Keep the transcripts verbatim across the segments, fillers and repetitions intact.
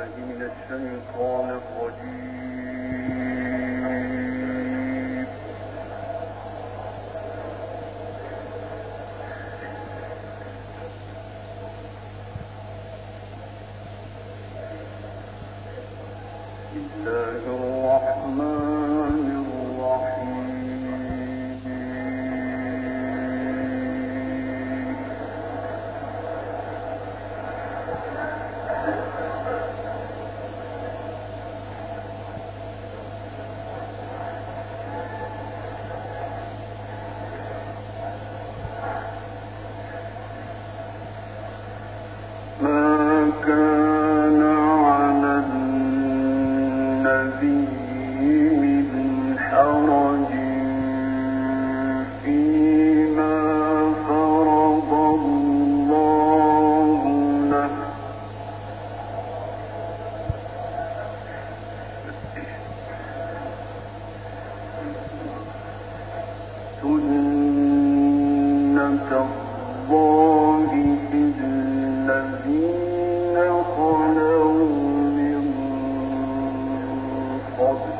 بالله من الشيطان الرجيم. بسم الله الرحمن الرحيم. ما كان على النبي من حرج فيما فرض الله له سنة الله في الذين خلوا من قبل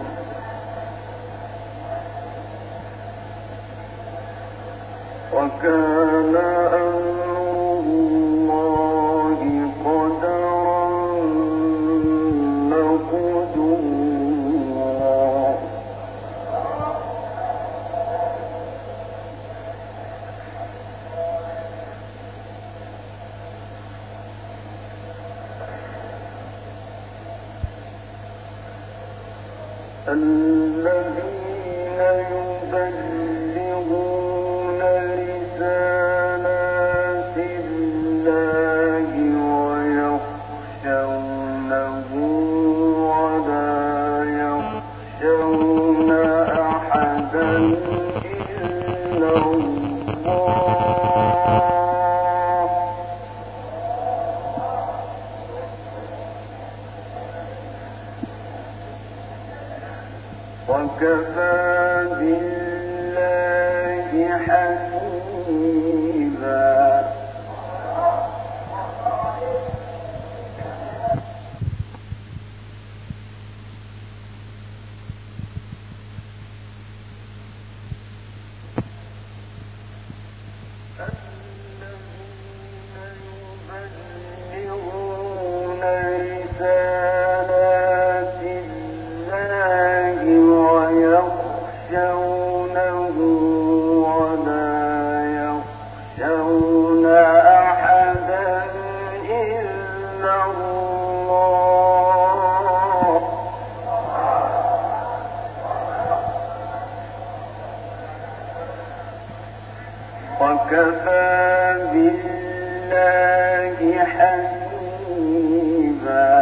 وكان أمر الله قدرا مقدورا. الذين يبلغون رسالات الله ويخشونه ولا يخشون أحدا إلا الله وكفى بالله حسيبا. يبلغون رسالات الله ويخشونه ولا يخشون أحدا إلا الله وكفى بالله حسيبا.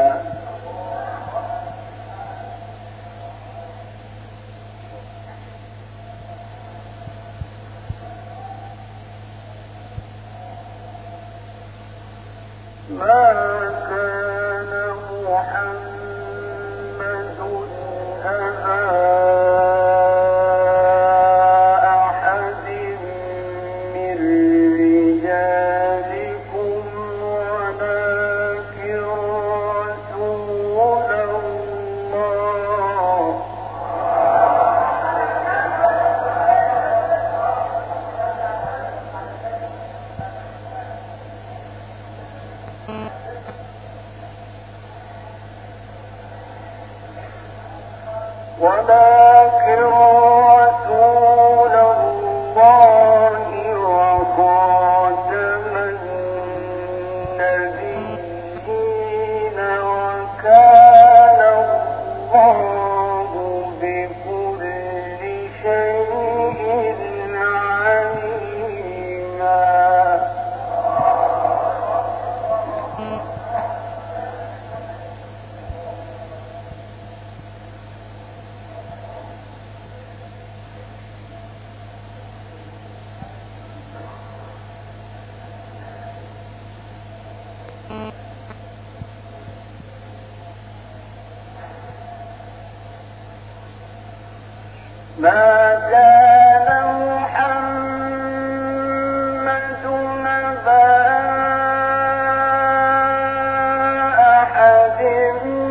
ما كان محمد أبا أحد من رجالكم ولكن رسول الله ولكن رسول الله وخاتم النبيين وكان الله بكل شيء عليما. ما كان محمد أبا أحد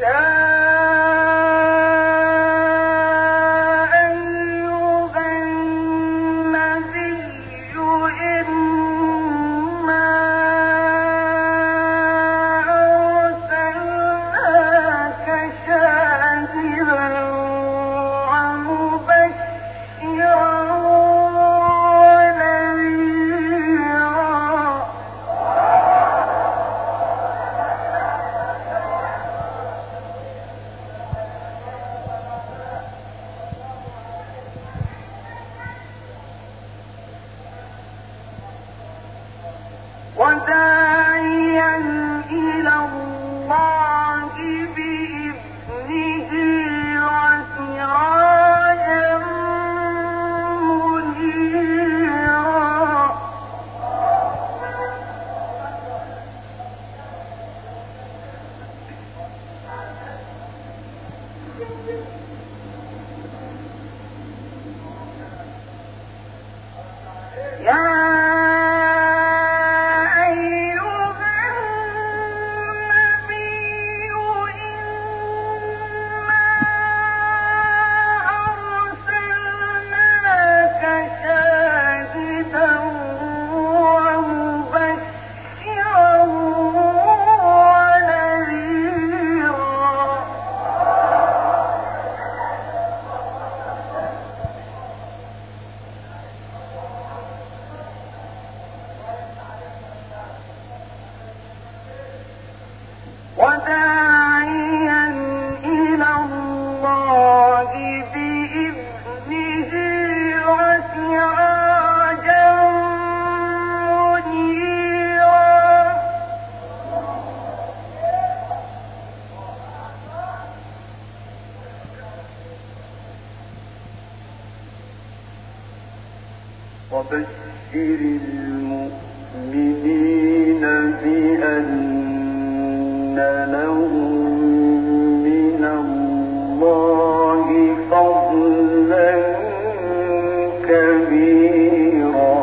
وداعيا إلى الله بإذنه وسراجا منيرا يا وداعيا إلى الله بإذنه وسراجا منيرا وبشر المؤمنين بأن لهم من الله فضلا كبيرا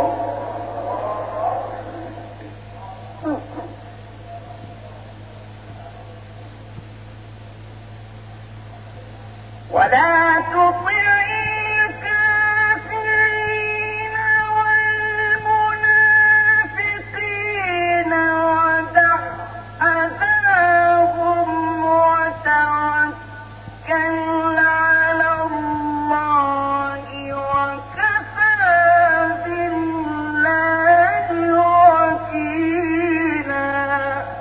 ولا تطع الكافرين والمنافقين ودع أذاهم وتوكل على الله وكفى بالله وكيلا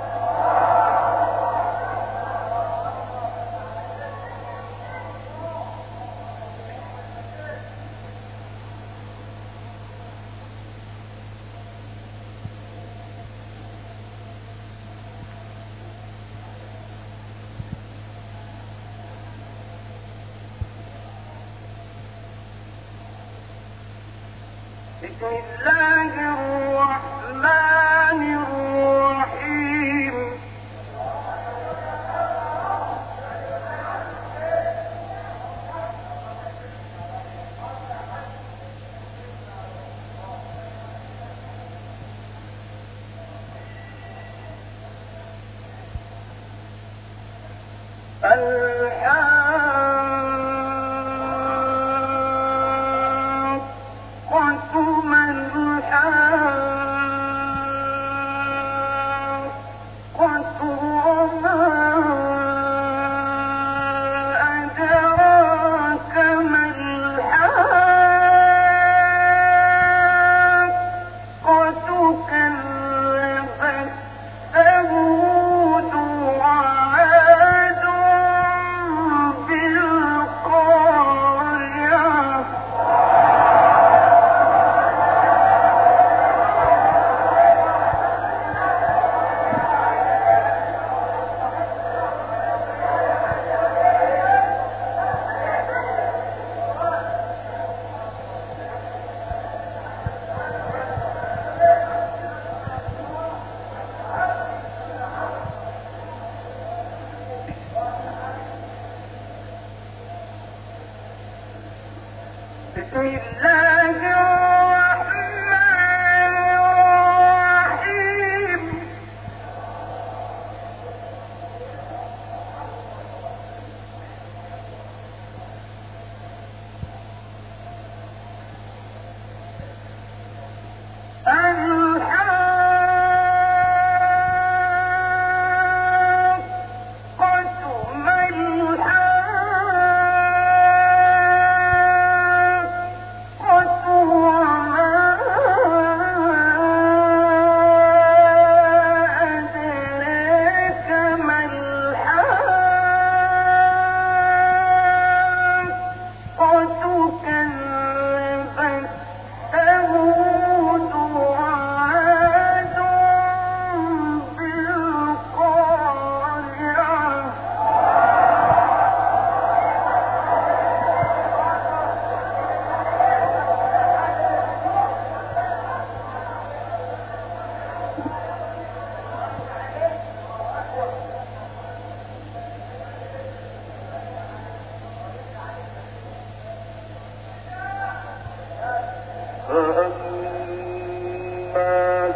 بسم الله الرحمن الرحيم الحاقة ما الحاقة وما أدراك ما الحاقة كذبت ثمود وعاد بالقارعة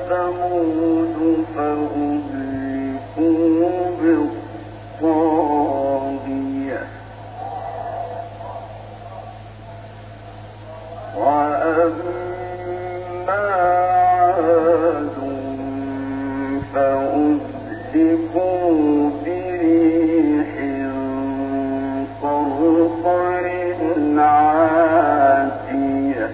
ثمود فأهلكوا بالطاغية وأما عاد فأهلكوا بريح صرصر عاتية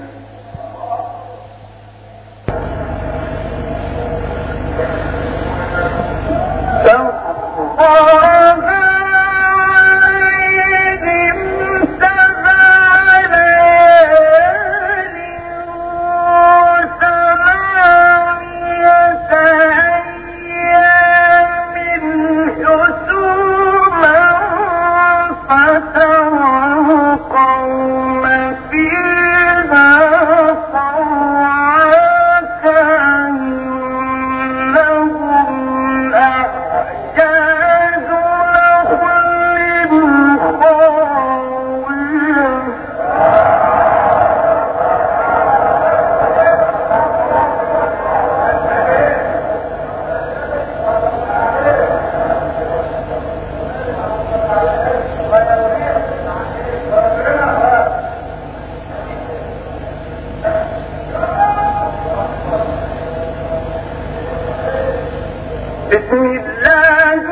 بسم الله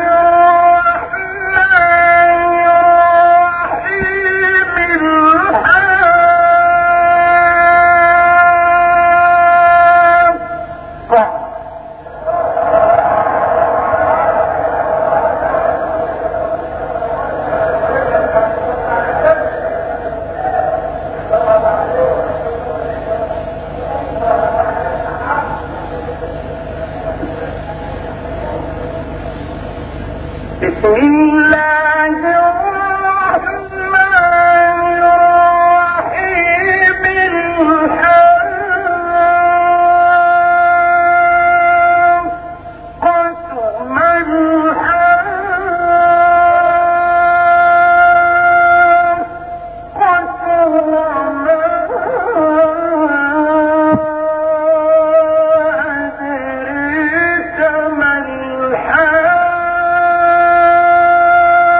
الرحمن الرحيم الحاقة بسم الله الرحمن الرحيم الحاقة ما الحاقة وما أدريك ما الحاقة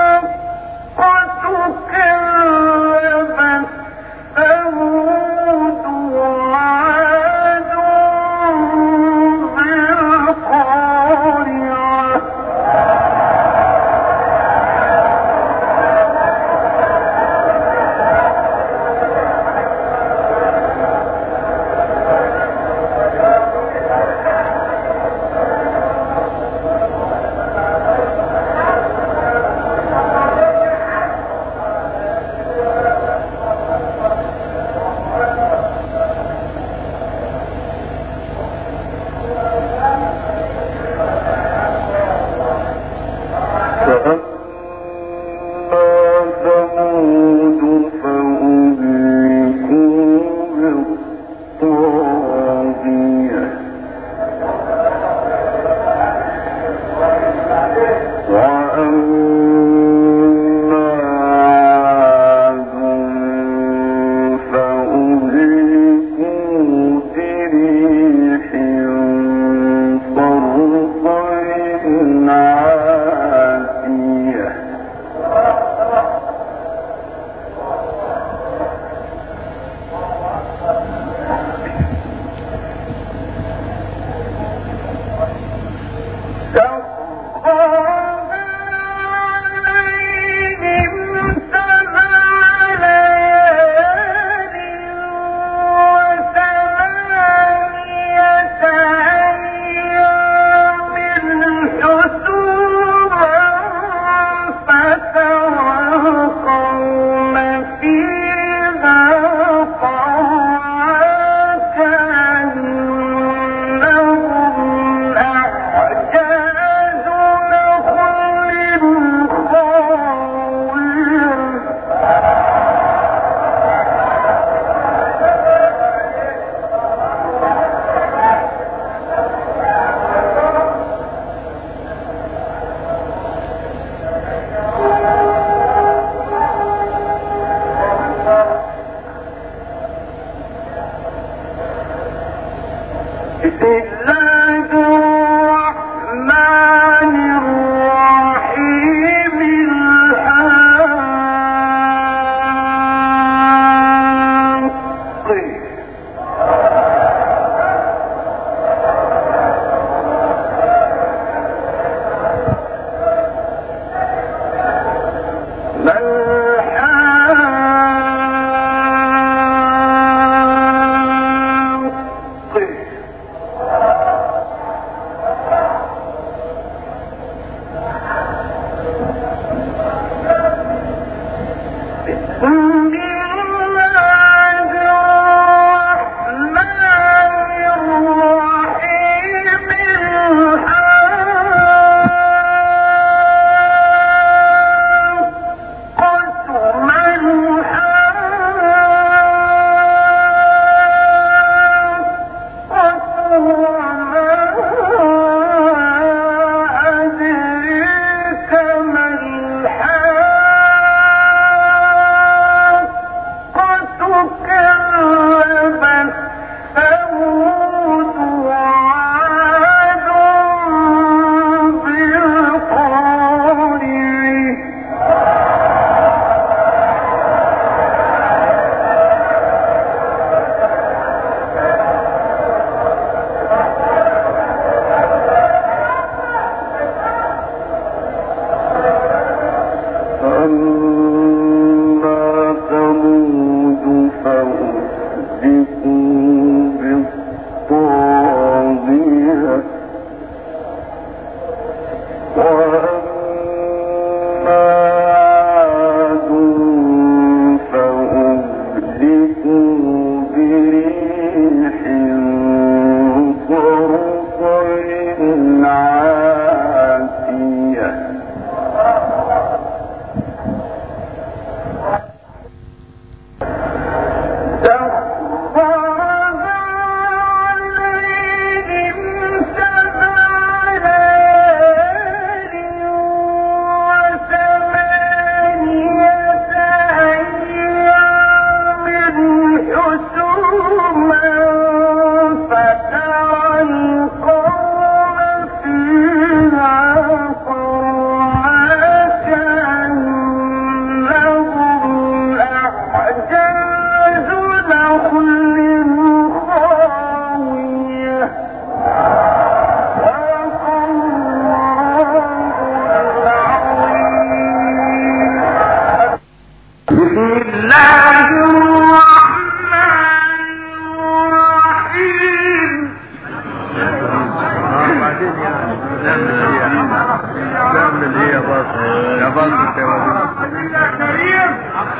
بعدين يعني نعمل ايه نعمل ايه يا باطل يا باطل يا كريم.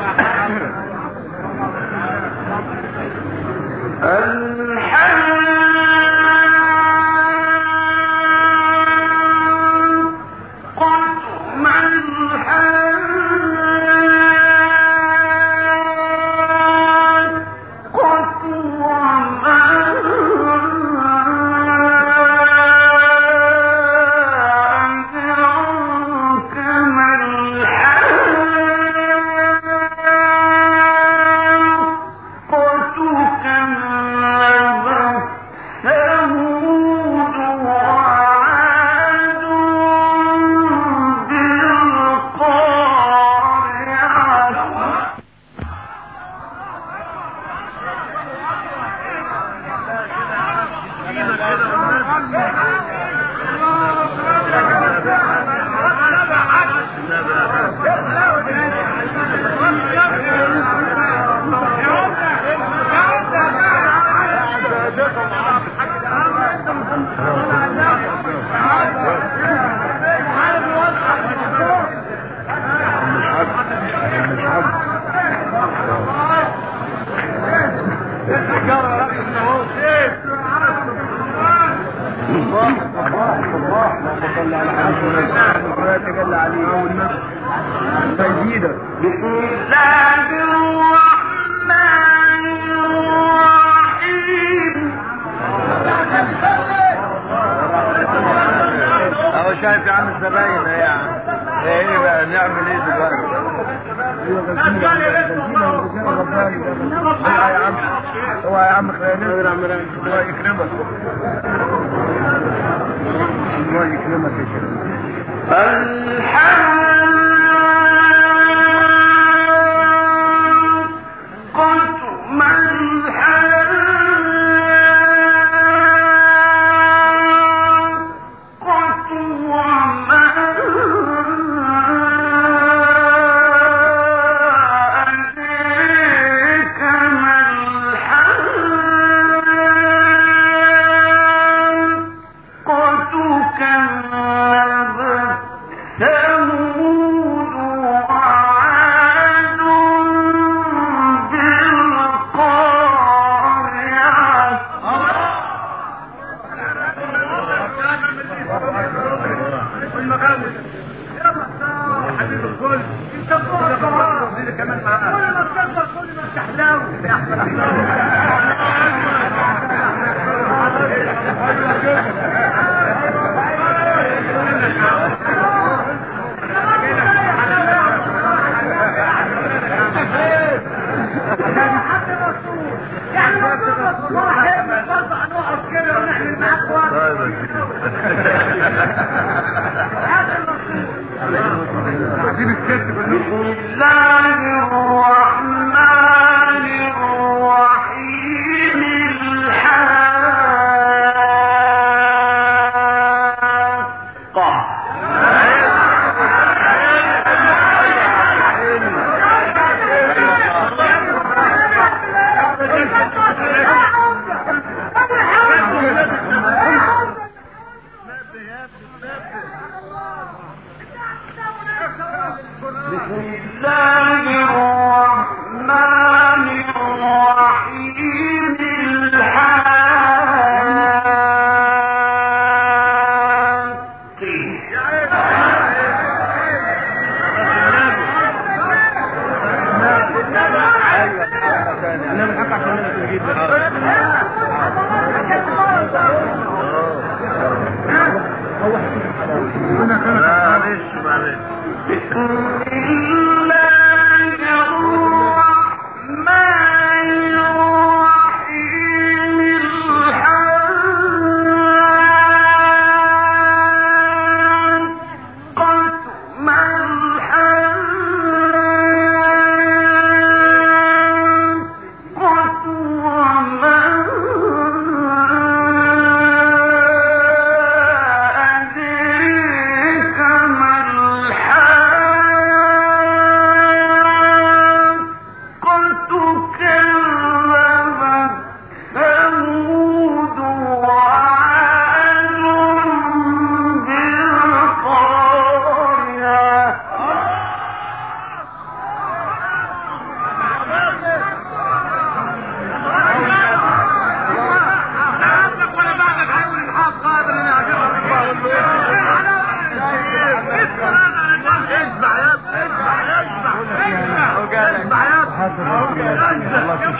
شايف يا عم الزباين ايه يا عم ايه بقى نعمل ايه دلوقتي يا عم هو يا عم خلينا نعمل الله يكرمك الله يكرمك يا شيخ الحمد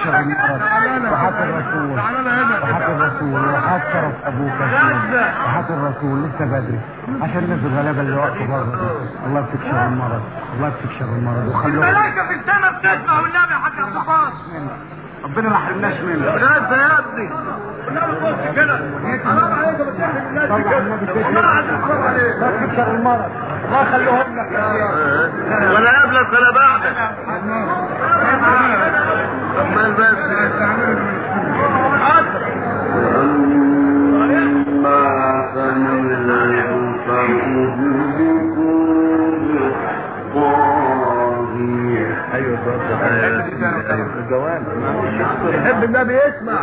تكشف المرض وحكى الرسول وحكى الرسول وحكى شرف ابوك وحكى الرسول لسه بدري عشان الناس الغلابه اللي واقفه بره. الله بتكشف المرض، الله بتكشف المرض وخلوه الملائكة في السماء بتسمع والنبي حكى الصفات. ربنا ما حرمناش منه. بجد يا ابني والنبي كده حرام عليك بتحرم الناس طبعا النبي كده حرام عليك. لا تكشف المرض، الله يخليهم لك يا سيدي. ولا قبلك ولا بعدك. امال بس ايوه بالظبط. ايوه الجواب يحب النبي يسمع.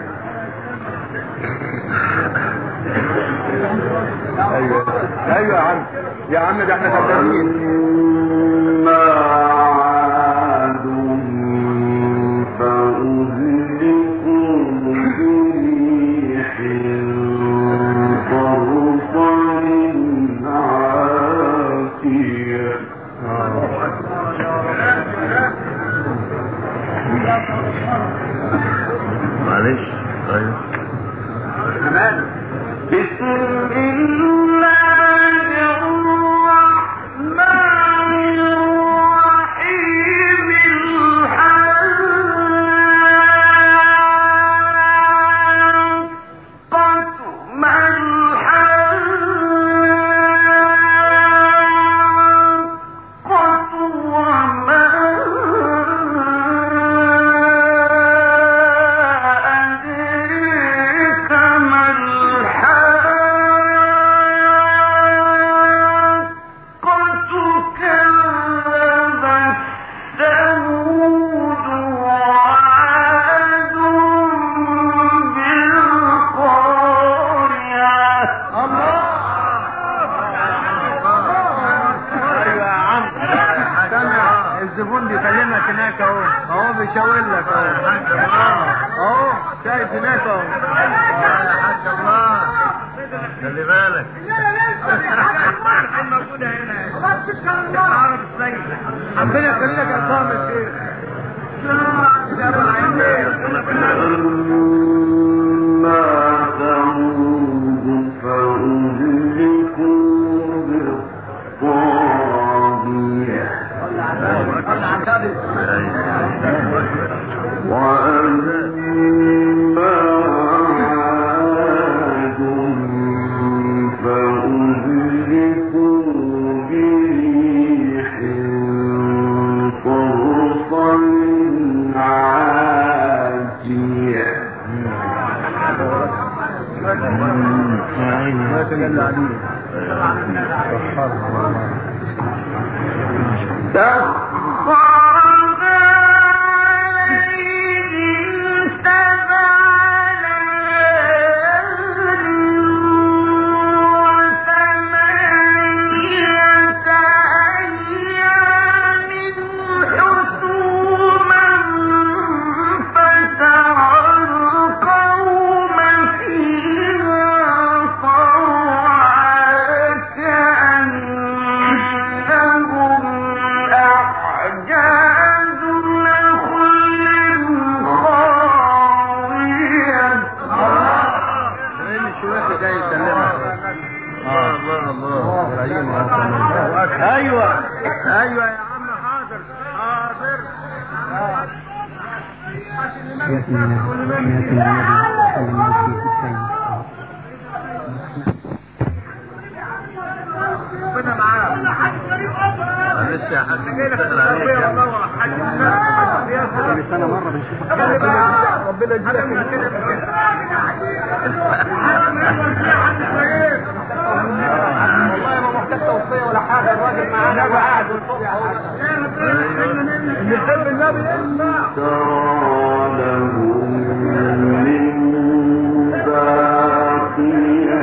ايوه ايوه يا عم يا عم ده احنا خدامين. ما عاد فأهلكوا بريح صرصر عاتية. معلش ايوه بسم الله الرحمن الرحيم. الحاقة ما الحاقة وما أدريك ما الحاقة. كذب ثمود وعاد بالقارعة. ايوه يا عم سامع الزبون بيكلمك هناك اهو، اهو بيشاور لك اهو، اهو شايف هناك اهو. يا حاج الله خلي بالك. موجودة هنا عرب السيد. ربنا يخليك يا صاحب الشيخ. ما ثمود فأهلكوا بالطاغية. وأما عاد فأهلكوا بريح صرصر عاتية. سخرها عليهم سبع ليال وثمانية أيام حسوما فترى القوم فيها صرعى كأنهم أعجاز نخل خاوية. الله الله ايوه ايوه يا عم حاضر حاضر. يا سيدنا يا سيدنا ربنا معاك. معلش يا حاج كل سنه مره بنشوفك. ربنا يجزاك والله ما محتاج توصيه ولا حاجه. الراجل معانا وقاعد والفوق اللي يحب النبي يسمع. ترى لهم من باقية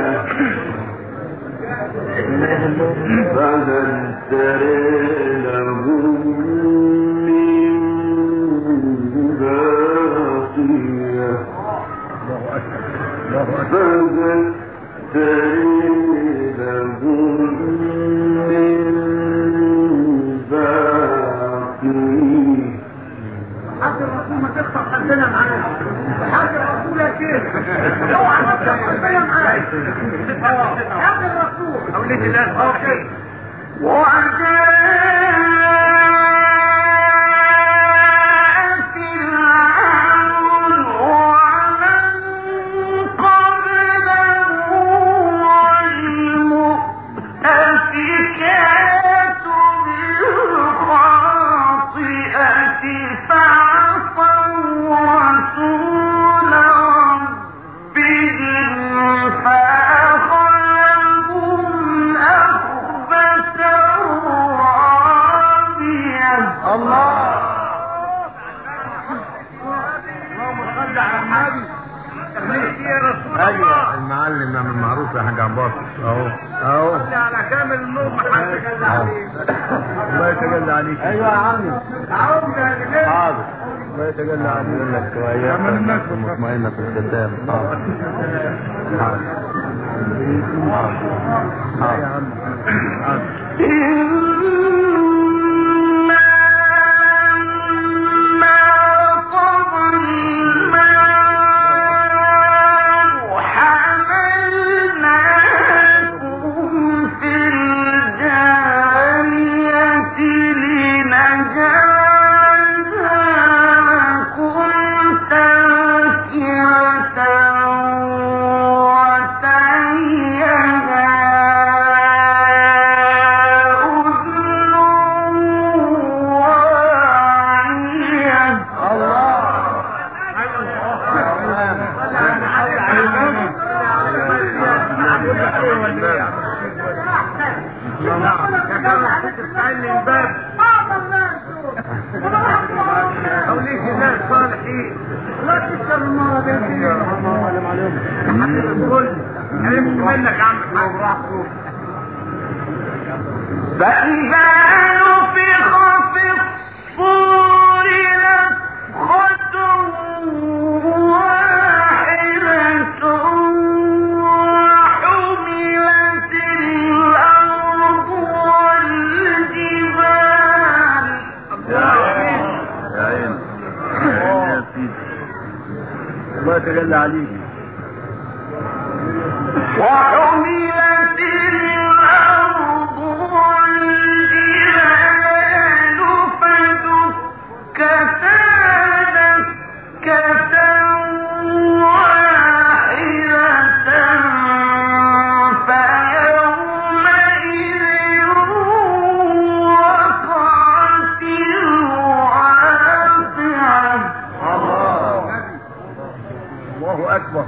فهل ترى لهم من باقية فهل ترى لهم من باقية. حتى الرسول ما تخطأ خلفنا هذا الرسول او ليش الناس اوكي ايوه المعلم نعمل معروف يا حاج عباس اهو اهو على كامل النور محدش قال عليك الله يتجلى عليك. ايوه يا عمي تعاوننا يا جماعه حاضر الله يتجلى عليك. يقول لك شويه مطمئنه في الختام. حاضر حاضر حاضر يا عم حاضر. فإذا نفخ في الصور نفخة واحدة وحملت الأرض والجبال. الله يتجلى عليك. وحملت الأرض والجبال فدكتا دكة واحدة فيومئذ وقعت الواقعة. الله اكبر.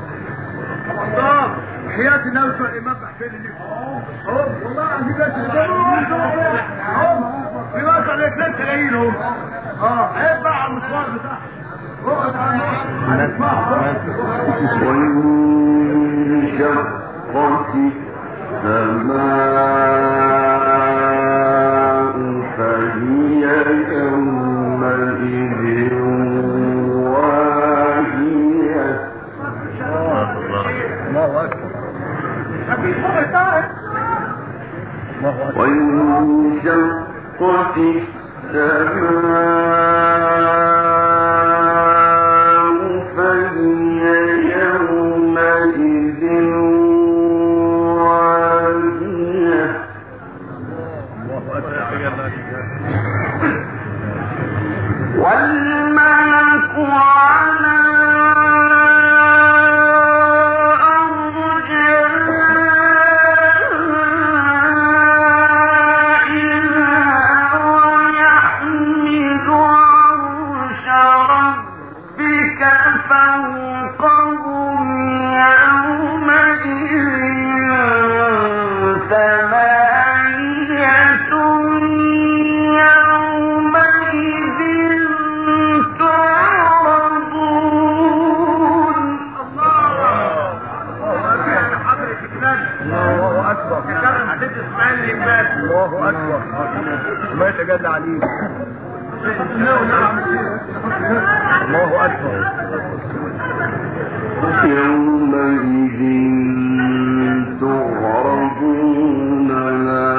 حياة الناس والإمام بحسين اللي اهو والله عندي بس اهو في واقع الاثنين تلاقين اهو اه عيب بقى على المشوار بتاعها اقعد على وانشقت السماء فهي يومئذ واهية. الله اكبر. وانشقت السماء فهي يومئذ واهية. والملك على الله اكبر. الله يتجلى عليك. الله اكبر. يومئذ تعرضون لا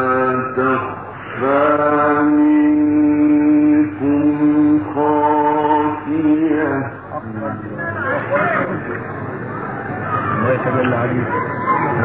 تخفى منكم خافية. الله يتجلى عليك.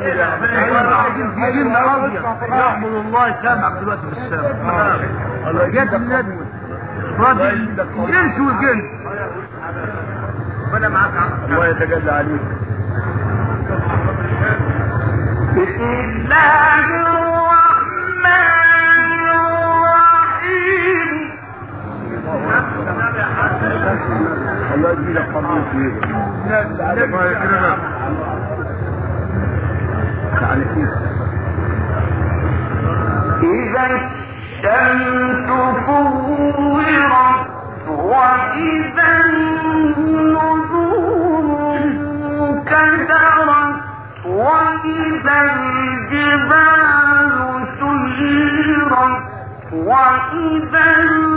يحمد الله سامعك دلوقتي في السماء. الله جد الندم راضي الجنس والجنس. ربنا معاك يا عم. الله يتجلى عليك. بسم الله الرحمن الرحيم. الله يجزيك قبول فيه. الله يكرمك. تعالى فيه. إذا الشمس كورت وإذا النجوم كدرت وإذا الجبال سيرت وإذا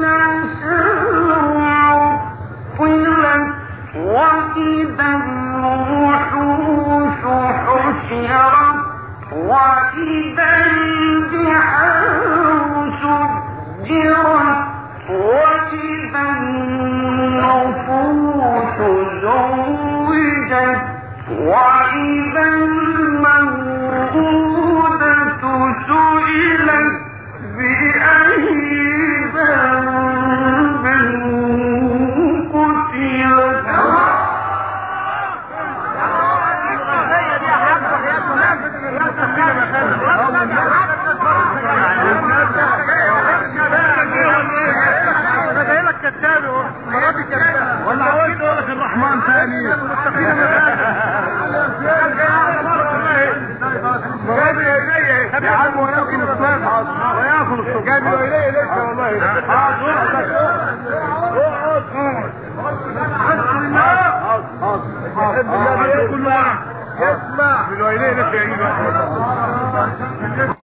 العشار عطلت وإذا الوحوش حشرت وإذا البحار سجرت وإذا النفوس زوجت وإذا الموءودة سئلت بأي ذنب قتلت. ولا عاوز اقول لك الرحمن ثاني يا عم وياكل الصبح وياكل الصبح جابوا اليه لسه والله اقعد اقعد اقعد اسمع بالويليه لسه يا